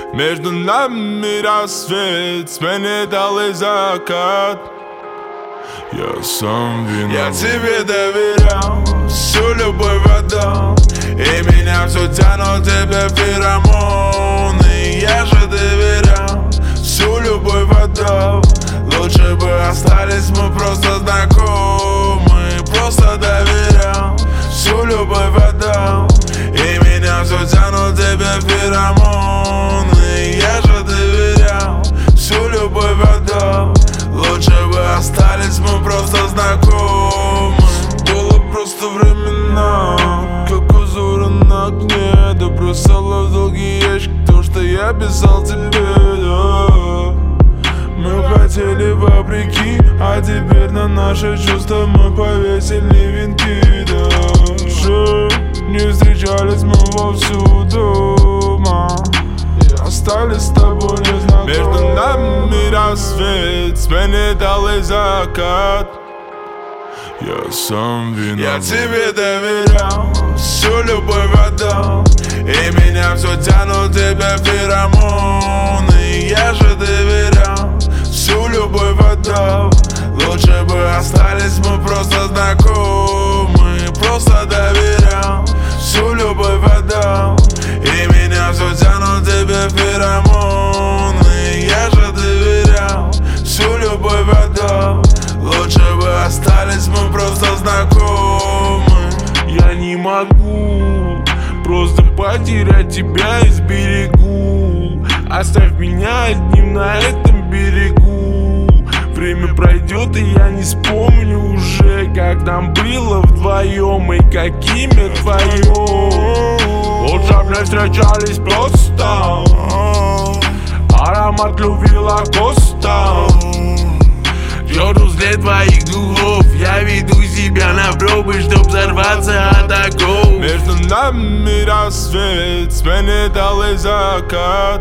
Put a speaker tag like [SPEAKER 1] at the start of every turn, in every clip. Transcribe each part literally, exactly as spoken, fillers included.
[SPEAKER 1] Между нами рассвет, сменит алый закат. Я сам виноват.
[SPEAKER 2] Я тебе доверял, всю любовь отдал, и меня все тянут тебе феромоны. Я же доверял, всю любовь отдал, лучше бы остались мы просто знакомы. Просто доверял, всю любовь отдал, и меня все тянут тебе феромоны. Я же доверял, всю любовь отдал, лучше бы остались мы просто знакомы. Было просто времена, как узоры на окне. Да бросала в долгий ящик то, что я писал тебе, да. Мы хотели вопреки, а теперь на наши чувства мы повесили венки, да. Жаль, не встречались мы вовсю дома, остались с тобой незнакомы.
[SPEAKER 1] Между нами рассвет, сменит алый закат. Я сам виноват.
[SPEAKER 2] Я тебе доверял, всю любовь отдал, и меня все тянут тебе феромоны. Я же доверял, всю любовь отдал, лучше бы остались мы просто знакомы. Просто доверял, всю любовь отдал, и меня все тянут тебе феромоны. Я же доверял, всю любовь отдал, лучше бы остались мы просто знакомы. Я не могу просто потерять тебя из берегу. Оставь меня одним на этом берегу. Время пройдет, и я не вспомню уже, как нам было вдвоем и какими вдвоем. Лучше б не встречались просто, аромат любви лакоста. Держу взгляд твоих духов, я веду себя на пробы, чтоб взорваться от оков.
[SPEAKER 1] Между нами рассвет, сменит алый закат.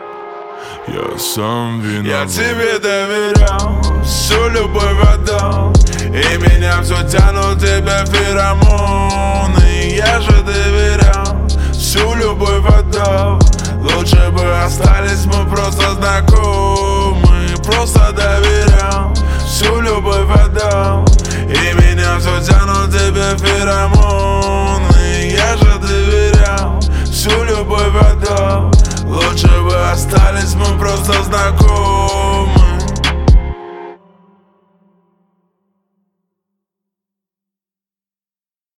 [SPEAKER 1] Я сам виноват.
[SPEAKER 2] Я тебе доверял, всю любовь отдал, и меня все тянут тебе феромоны. Я же доверял, всю любовь отдал, лучше бы остались мы просто знакомы. Просто доверял, всю любовь отдал, и меня все тянут тебе феромоны. Я же доверял, всю любовь отдал, лучше бы остались мы просто знакомы.